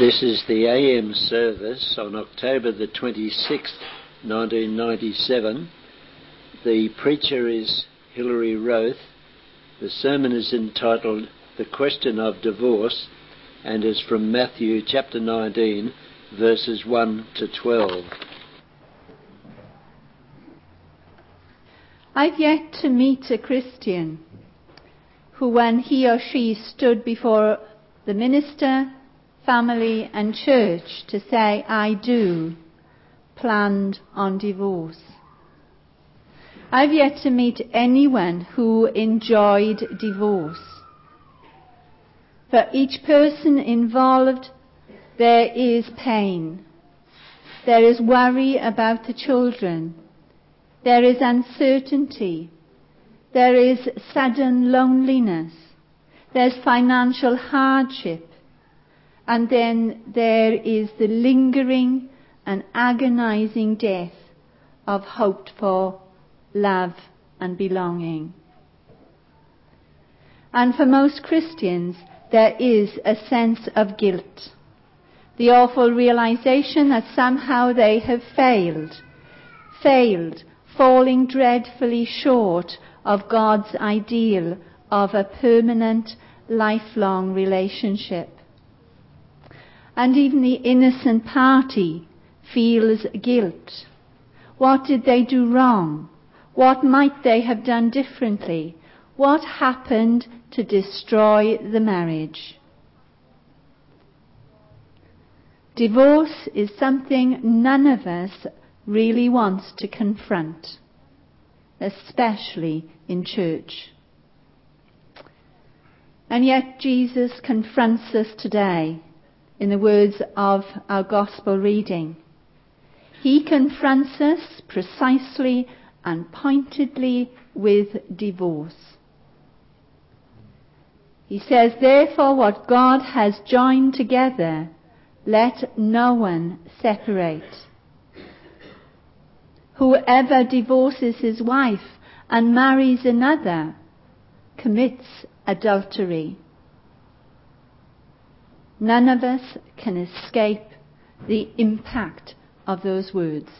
This is the AM service on October the 26th, 1997. The preacher is Hilary Roth. The sermon is entitled The Question of Divorce and is from Matthew chapter 19, verses 1 to 12. I've yet to meet a Christian who, when he or she stood before the minister, family and church to say "I do," planned on divorce. I've yet to meet anyone who enjoyed divorce. For each person involved, there is pain. There is worry about the children. There is uncertainty. There is sudden loneliness. There's financial hardship. And then there is the lingering and agonizing death of hoped for love and belonging. And for most Christians, there is a sense of guilt. The awful realization that somehow they have failed, falling dreadfully short of God's ideal of a permanent, lifelong relationship. And even the innocent party feels guilt. What did they do wrong? What might they have done differently? What happened to destroy the marriage? Divorce is something none of us really wants to confront, especially in church. And yet Jesus confronts us today in the words of our gospel reading. He confronts us precisely and pointedly with divorce. He says, "Therefore what God has joined together, let no one separate. Whoever divorces his wife and marries another commits adultery." None of us can escape the impact of those words.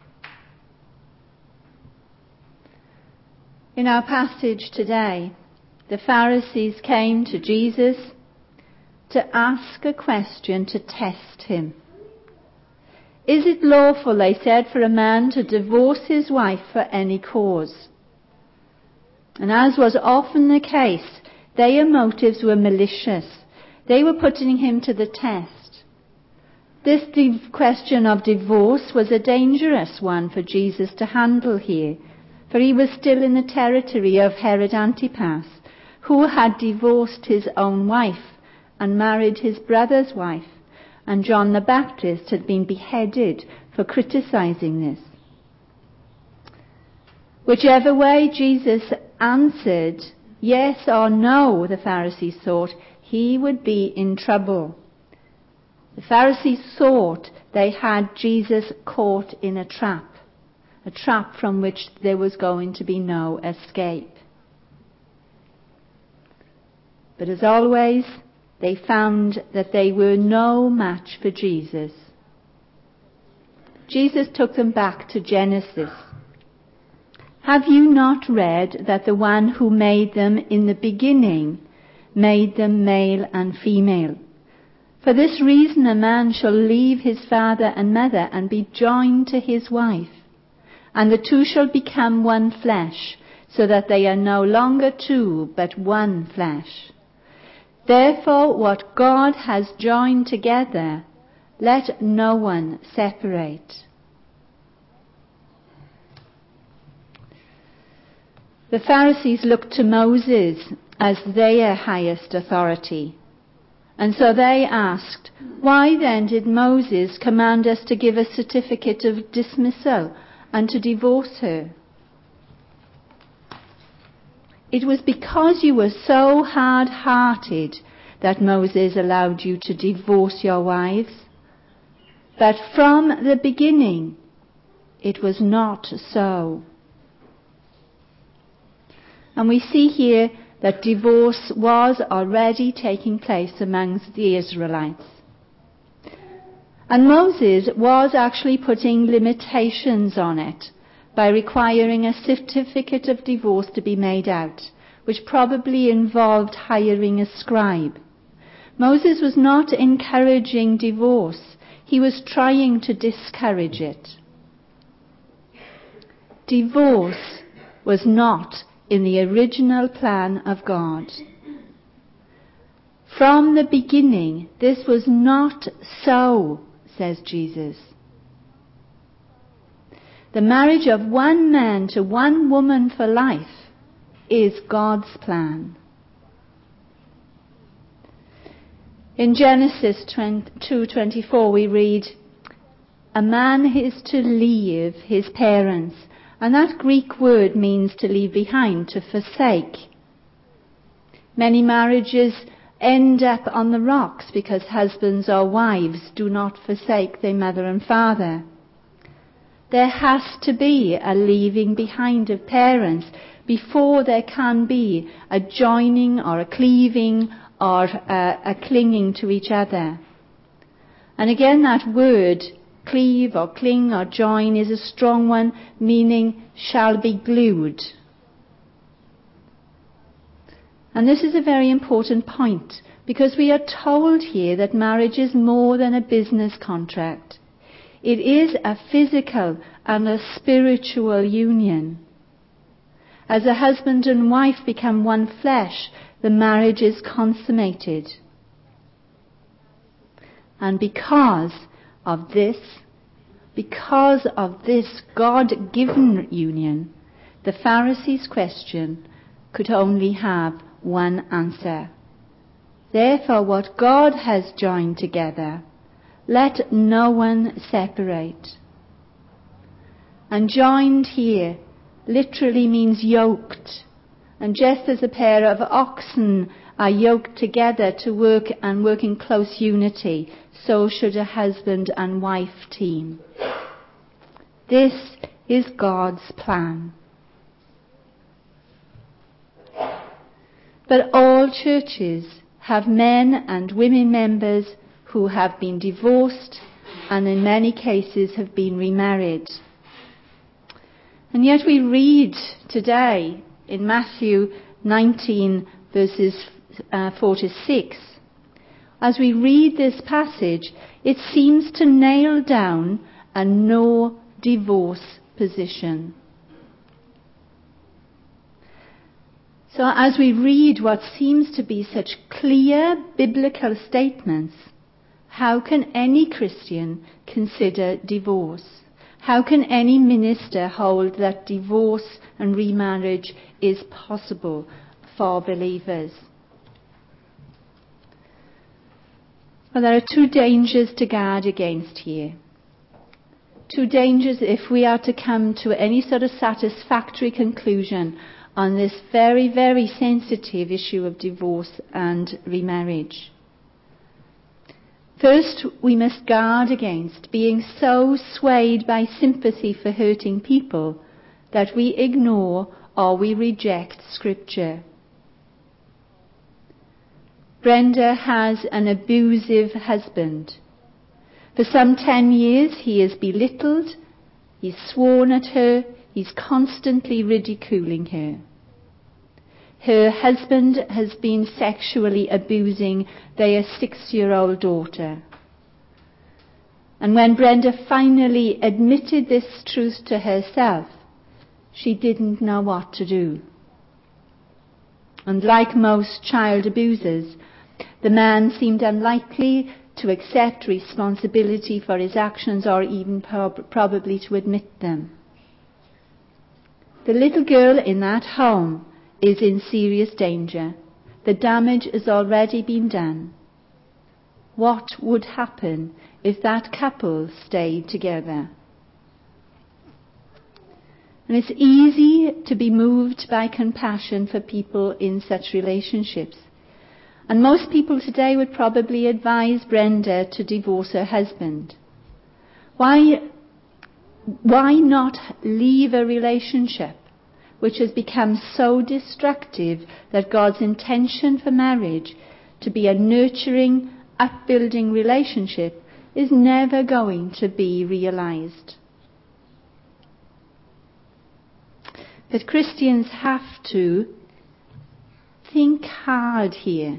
In our passage today, the Pharisees came to Jesus to ask a question to test him. "Is it lawful," they said, "for a man to divorce his wife for any cause?" And as was often the case, their motives were malicious. They were putting him to the test. This question of divorce was a dangerous one for Jesus to handle here, for he was still in the territory of Herod Antipas, who had divorced his own wife and married his brother's wife, and John the Baptist had been beheaded for criticizing this. Whichever way Jesus answered, yes or no, the Pharisees thought, he would be in trouble. The Pharisees thought they had Jesus caught in a trap from which there was going to be no escape. But as always, they found that they were no match for Jesus. Jesus took them back to Genesis. "Have you not read that the one who made them in the beginning made them male and female? For this reason a man shall leave his father and mother and be joined to his wife, and the two shall become one flesh, so that they are no longer two, but one flesh. Therefore what God has joined together, let no one separate." The Pharisees looked to Moses as their highest authority. And so they asked, "Why then did Moses command us to give a certificate of dismissal and to divorce her?" "It was because you were so hard-hearted that Moses allowed you to divorce your wives. But from the beginning, it was not so." And we see here that divorce was already taking place amongst the Israelites. And Moses was actually putting limitations on it by requiring a certificate of divorce to be made out, which probably involved hiring a scribe. Moses was not encouraging divorce. He was trying to discourage it. Divorce was not in the original plan of God. From the beginning, this was not so, says Jesus. The marriage of one man to one woman for life is God's plan. In Genesis 2:24 we read, "A man is to leave his parents," and that Greek word means to leave behind, to forsake. Many marriages end up on the rocks because husbands or wives do not forsake their mother and father. There has to be a leaving behind of parents before there can be a joining or a cleaving or a clinging to each other. And again, that word, cleave or cling or join, is a strong one, meaning shall be glued. And this is a very important point, because we are told here that marriage is more than a business contract. It is a physical and a spiritual union. As a husband and wife become one flesh, the marriage is consummated. And because of this God-given union, the Pharisees' question could only have one answer. Therefore, what God has joined together, let no one separate. And joined here literally means yoked. And just as a pair of oxen are yoked together to work in close unity, so should a husband and wife team. This is God's plan. But all churches have men and women members who have been divorced and in many cases have been remarried. And yet we read today in Matthew 19 verses 4 to 6, as we read this passage, it seems to nail down a no divorce position. So as we read what seems to be such clear biblical statements, how can any Christian consider divorce? How can any minister hold that divorce and remarriage is possible for believers? Well, there are two dangers to guard against here. Two dangers if we are to come to any sort of satisfactory conclusion on this very, very sensitive issue of divorce and remarriage. First, we must guard against being so swayed by sympathy for hurting people that we ignore or we reject Scripture. Brenda has an abusive husband. For some 10 years he is belittled, he's sworn at her, he's constantly ridiculing her. Her husband has been sexually abusing their 6-year-old daughter. And when Brenda finally admitted this truth to herself, she didn't know what to do. And like most child abusers, the man seemed unlikely to accept responsibility for his actions or even probably to admit them. The little girl in that home is in serious danger. The damage has already been done. What would happen if that couple stayed together? And it's easy to be moved by compassion for people in such relationships. And most people today would probably advise Brenda to divorce her husband. Why not leave a relationship which has become so destructive that God's intention for marriage to be a nurturing, upbuilding relationship is never going to be realized. But Christians have to think hard here.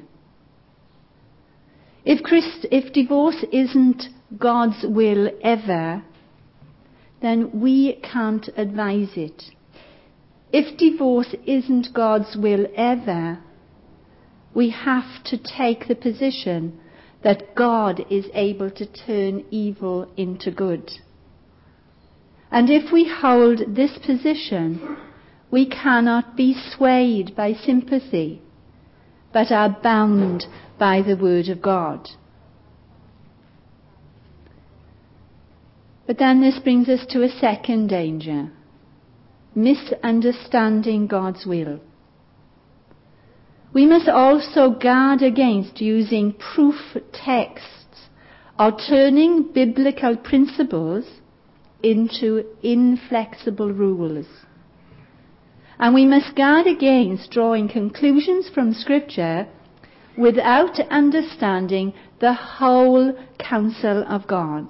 If divorce isn't God's will ever, then we can't advise it. If divorce isn't God's will ever, we have to take the position that God is able to turn evil into good. And if we hold this position, we cannot be swayed by sympathy, but are bound by the Word of God. But then this brings us to a second danger: misunderstanding God's will. We must also guard against using proof texts or turning biblical principles into inflexible rules. And we must guard against drawing conclusions from Scripture without understanding the whole counsel of God.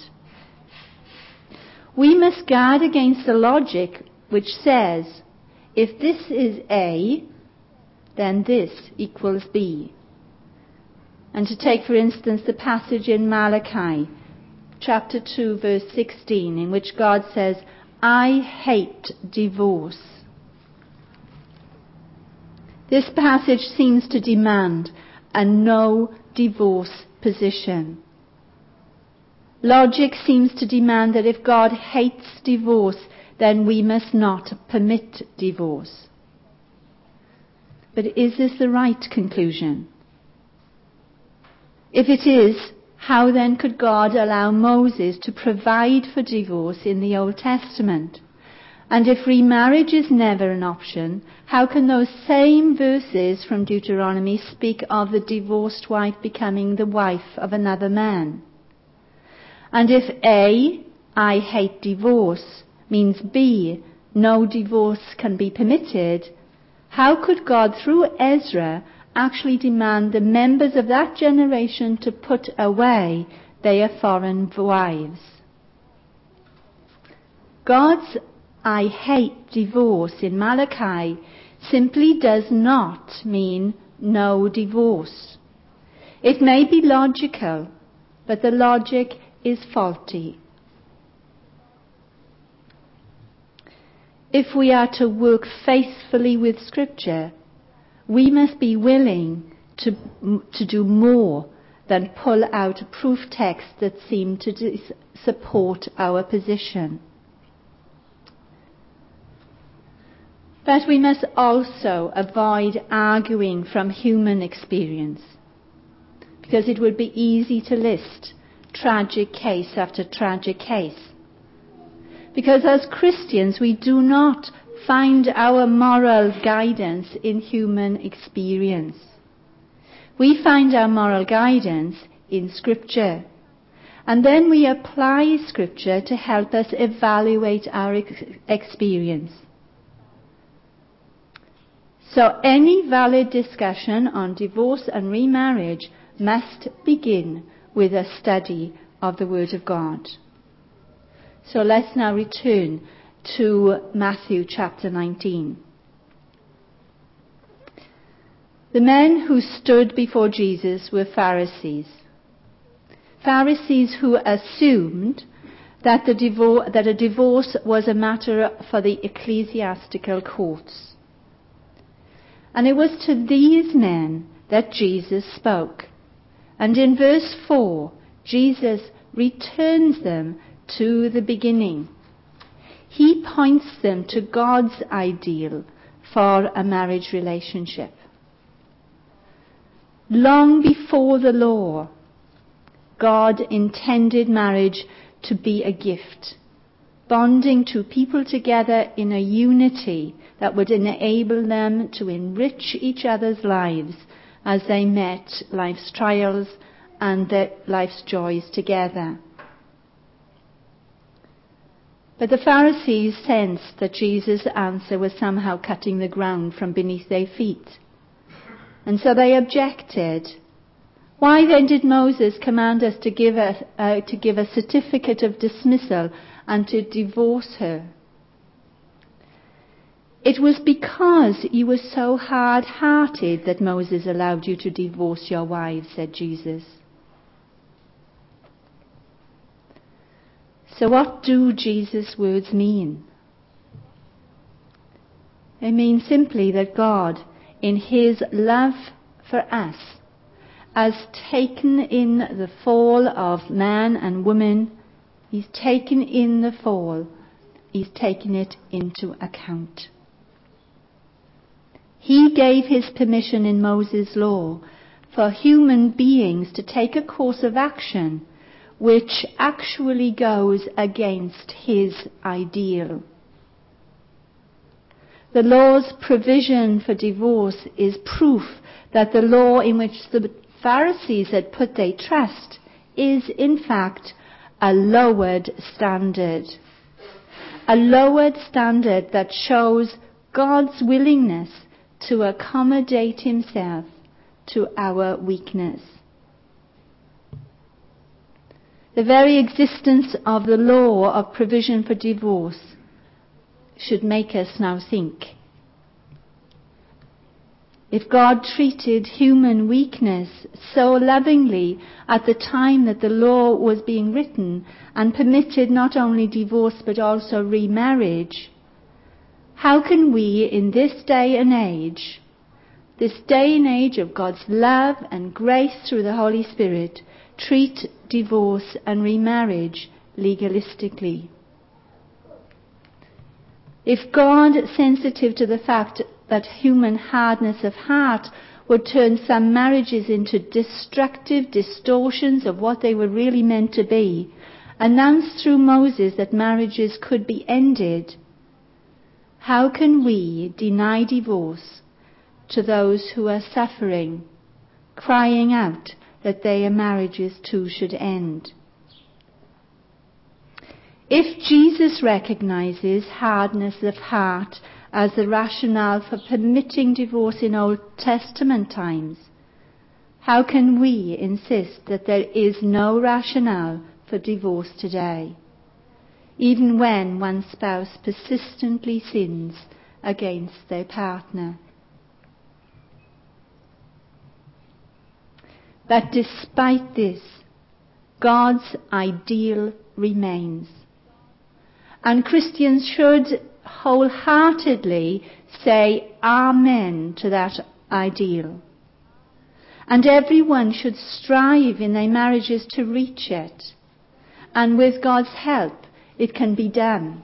We must guard against the logic which says, if this is A, then this equals B. And to take, for instance, the passage in Malachi, chapter 2, verse 16, in which God says, I hate divorce. This passage seems to demand a no divorce position. Logic seems to demand that if God hates divorce, then we must not permit divorce. But is this the right conclusion? If it is, how then could God allow Moses to provide for divorce in the Old Testament? And if remarriage is never an option, how can those same verses from Deuteronomy speak of the divorced wife becoming the wife of another man? And if A, I hate divorce, means B, no divorce can be permitted, how could God, through Ezra, actually demand the members of that generation to put away their foreign wives? God's I hate divorce in Malachi simply does not mean no divorce. It may be logical, but the logic is faulty. If we are to work faithfully with Scripture, we must be willing to do more than pull out proof texts that seem to support our position. But we must also avoid arguing from human experience, because it would be easy to list tragic case after tragic case. Because as Christians, we do not find our moral guidance in human experience. We find our moral guidance in Scripture. And then we apply Scripture to help us evaluate our experience. So any valid discussion on divorce and remarriage must begin with a study of the Word of God. So let's now return to Matthew chapter 19. The men who stood before Jesus were Pharisees. Pharisees who assumed that a divorce was a matter for the ecclesiastical courts. And it was to these men that Jesus spoke. And in verse 4, Jesus returns them to the beginning. He points them to God's ideal for a marriage relationship. Long before the law, God intended marriage to be a gift, bonding two people together in a unity that would enable them to enrich each other's lives as they met life's trials and life's joys together. But the Pharisees sensed that Jesus' answer was somehow cutting the ground from beneath their feet. And so they objected. Why then did Moses command us to give a certificate of dismissal and to divorce her? It was because you were so hard-hearted that Moses allowed you to divorce your wives, said Jesus. So what do Jesus' words mean? They mean simply that God, in his love for us, has taken in the fall of man and woman. He's taken in the fall. He's taken it into account. He gave his permission in Moses' law for human beings to take a course of action which actually goes against his ideal. The law's provision for divorce is proof that the law in which the Pharisees had put their trust is in fact a lowered standard. A lowered standard that shows God's willingness to accommodate himself to our weakness. The very existence of the law of provision for divorce should make us now think. If God treated human weakness so lovingly at the time that the law was being written and permitted not only divorce but also remarriage, how can we in this day and age of God's love and grace through the Holy Spirit, treat divorce and remarriage legalistically? If God, sensitive to the fact that human hardness of heart would turn some marriages into destructive distortions of what they were really meant to be, announced through Moses that marriages could be ended, how can we deny divorce to those who are suffering, crying out that their marriages too should end? If Jesus recognizes hardness of heart as the rationale for permitting divorce in Old Testament times, how can we insist that there is no rationale for divorce today, even when one spouse persistently sins against their partner? But despite this, God's ideal remains. And Christians should wholeheartedly say Amen to that ideal. And everyone should strive in their marriages to reach it. And with God's help, it can be done.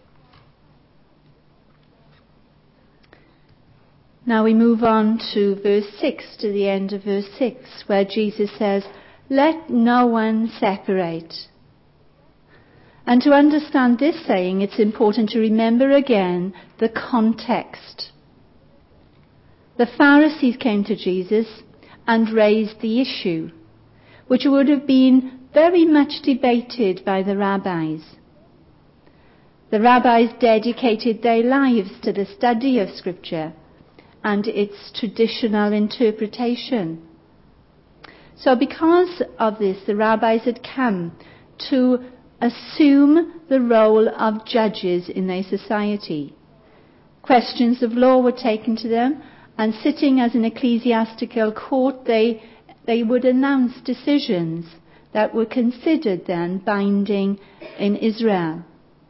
Now we move on to verse 6, to the end of verse 6, where Jesus says, "Let no one separate." And to understand this saying, it's important to remember again the context. The Pharisees came to Jesus and raised the issue, which would have been very much debated by the rabbis. The rabbis dedicated their lives to the study of Scripture and its traditional interpretation. So because of this, the rabbis had come to assume the role of judges in their society. Questions of law were taken to them, and sitting as an ecclesiastical court, they would announce decisions that were considered then binding in Israel.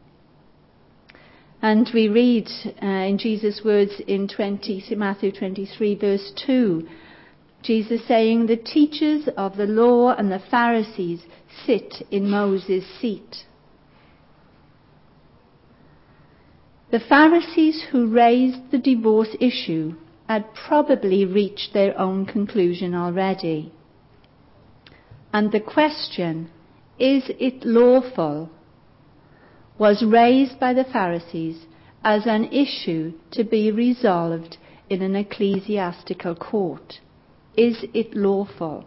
And we read in Jesus' words in Matthew 23 verse 2, Jesus saying, "The teachers of the law and the Pharisees sit in Moses' seat." The Pharisees who raised the divorce issue had probably reached their own conclusion already. And the question, "Is it lawful?" was raised by the Pharisees as an issue to be resolved in an ecclesiastical court. Is it lawful?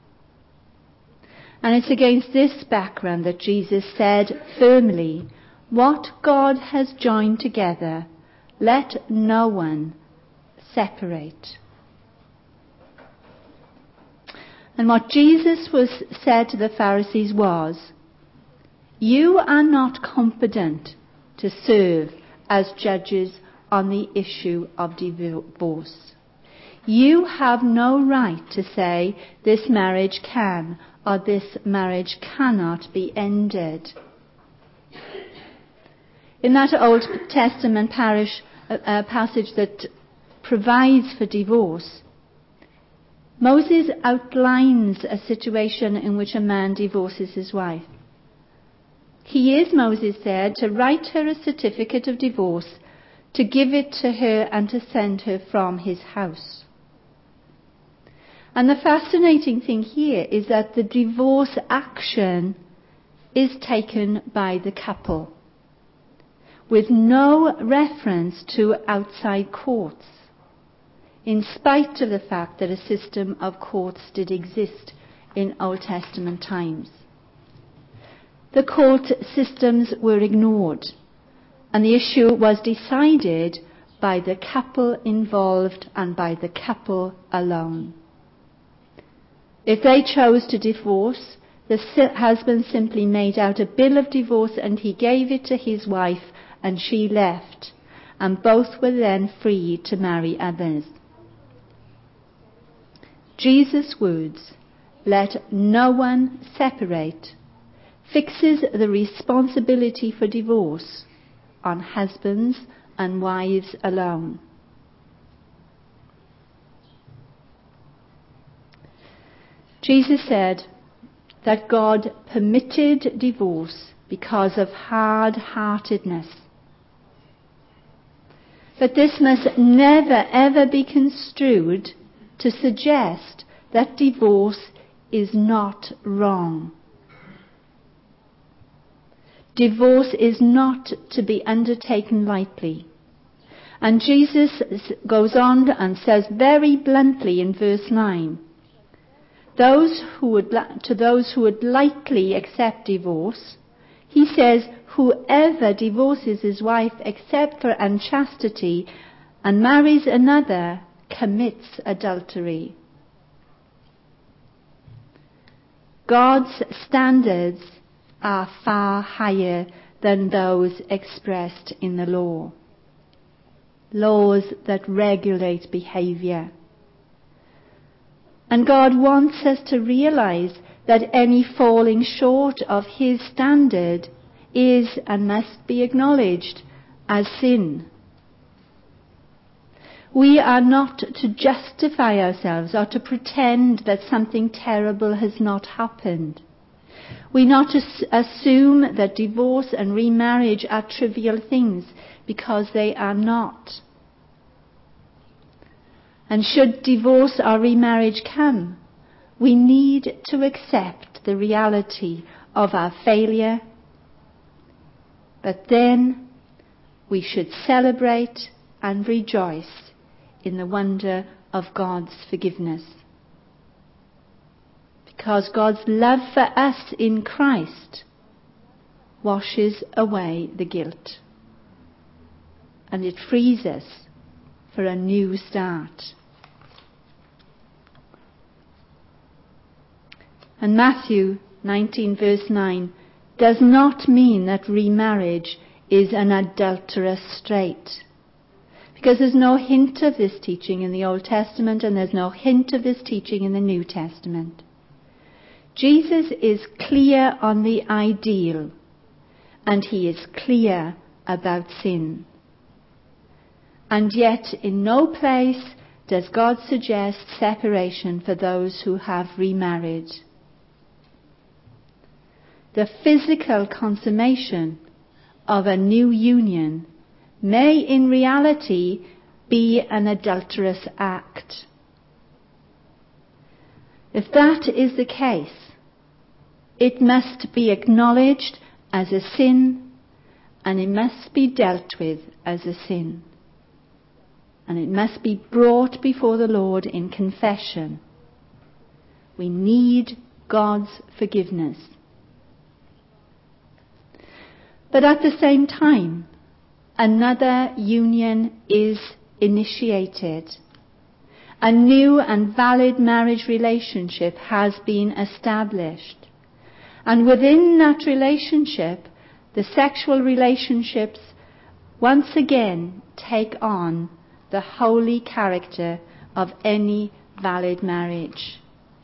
And it's against this background that Jesus said firmly, "What God has joined together, let no one separate." And what Jesus said to the Pharisees was, "You are not competent to serve as judges on the issue of divorce. You have no right to say this marriage can or this marriage cannot be ended." In that Old Testament passage that provides for divorce, Moses outlines a situation in which a man divorces his wife. He is, Moses said, to write her a certificate of divorce, to give it to her and to send her from his house. And the fascinating thing here is that the divorce action is taken by the couple, with no reference to outside courts, in spite of the fact that a system of courts did exist in Old Testament times. The court systems were ignored, and the issue was decided by the couple involved and by the couple alone. If they chose to divorce, the husband simply made out a bill of divorce and he gave it to his wife, and she left, and both were then free to marry others. Jesus' words, "Let no one separate," fixes the responsibility for divorce on husbands and wives alone. Jesus said that God permitted divorce because of hard-heartedness. But this must never ever be construed to suggest that divorce is not wrong. Divorce is not to be undertaken lightly. And Jesus goes on and says very bluntly in verse 9, to those who would lightly accept divorce, he says, "Whoever divorces his wife except for unchastity and marries another commits adultery." God's standards are far higher than those expressed in the law. Laws that regulate behavior. And God wants us to realize that any falling short of his standard is and must be acknowledged as sin. We are not to justify ourselves or to pretend that something terrible has not happened. We're not to assume that divorce and remarriage are trivial things, because they are not. And should divorce or remarriage come, we need to accept the reality of our failure. But then we should celebrate and rejoice in the wonder of God's forgiveness. Because God's love for us in Christ washes away the guilt. And it frees us for a new start. And Matthew 19 verse 9 does not mean that remarriage is an adulterous state. Because there's no hint of this teaching in the Old Testament, and there's no hint of this teaching in the New Testament. Jesus is clear on the ideal, and he is clear about sin. And yet in no place does God suggest separation for those who have remarried. The physical consummation of a new union may in reality be an adulterous act. If that is the case, it must be acknowledged as a sin, and it must be dealt with as a sin. And it must be brought before the Lord in confession. We need God's forgiveness. But at the same time, another union is initiated. a new and valid marriage relationship has been established. And within that relationship, the sexual relationships once again take on the holy character of any valid marriage.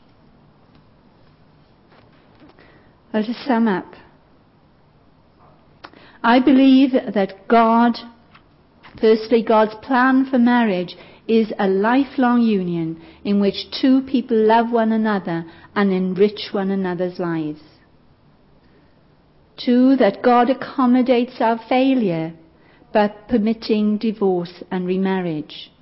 Well, to sum up, I believe that firstly, God's plan for marriage is a lifelong union in which two people love one another and enrich one another's lives. 2, that God accommodates our failure by permitting divorce and remarriage.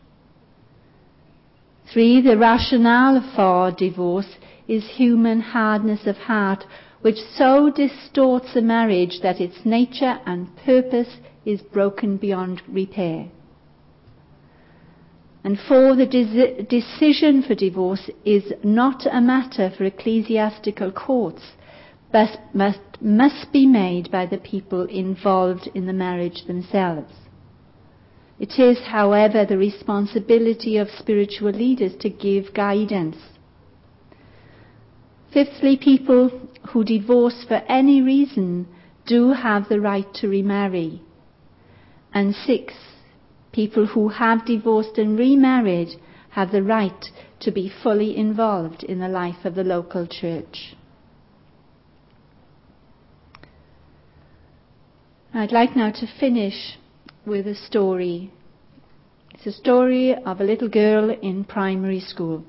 3, the rationale for divorce is human hardness of heart, which so distorts a marriage that its nature and purpose is broken beyond repair. And 4, the decision for divorce is not a matter for ecclesiastical courts, but must be made by the people involved in the marriage themselves. It is, however, the responsibility of spiritual leaders to give guidance. 5thly, people who divorce for any reason do have the right to remarry. And 6, people who have divorced and remarried have the right to be fully involved in the life of the local church. I'd like now to finish with a story. It's a story of a little girl in primary school.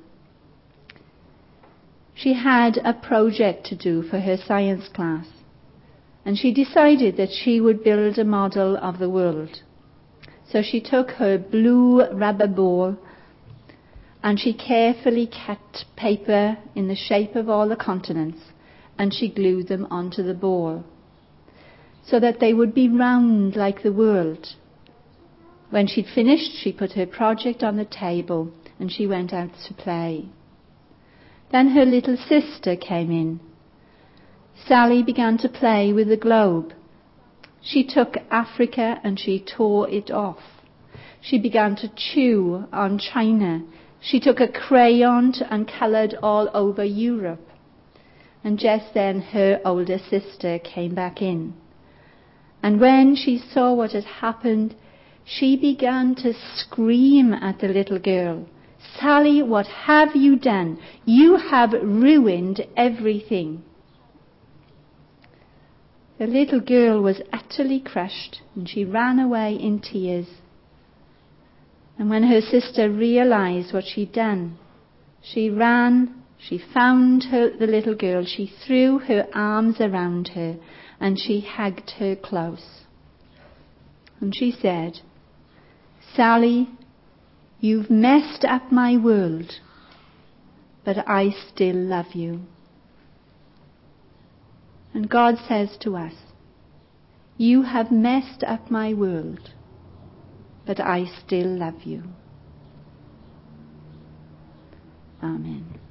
She had a project to do for her science class, and she decided that she would build a model of the world. So she took her blue rubber ball and she carefully cut paper in the shape of all the continents, and she glued them onto the ball so that they would be round like the world. When she'd finished, she put her project on the table and she went out to play. Then her little sister came in. Sally began to play with the globe. She took Africa and she tore it off. She began to chew on China. She took a crayon and coloured all over Europe. And just then her older sister came back in. And when she saw what had happened, she began to scream at the little girl. "Sally, what have you done? You have ruined everything." The little girl was utterly crushed, and she ran away in tears. And when her sister realized what she'd done, she ran, she found the little girl, she threw her arms around her, and she hugged her close. And she said, "Sally, you've messed up my world, but I still love you." And God says to us, "You have messed up my world, but I still love you." Amen.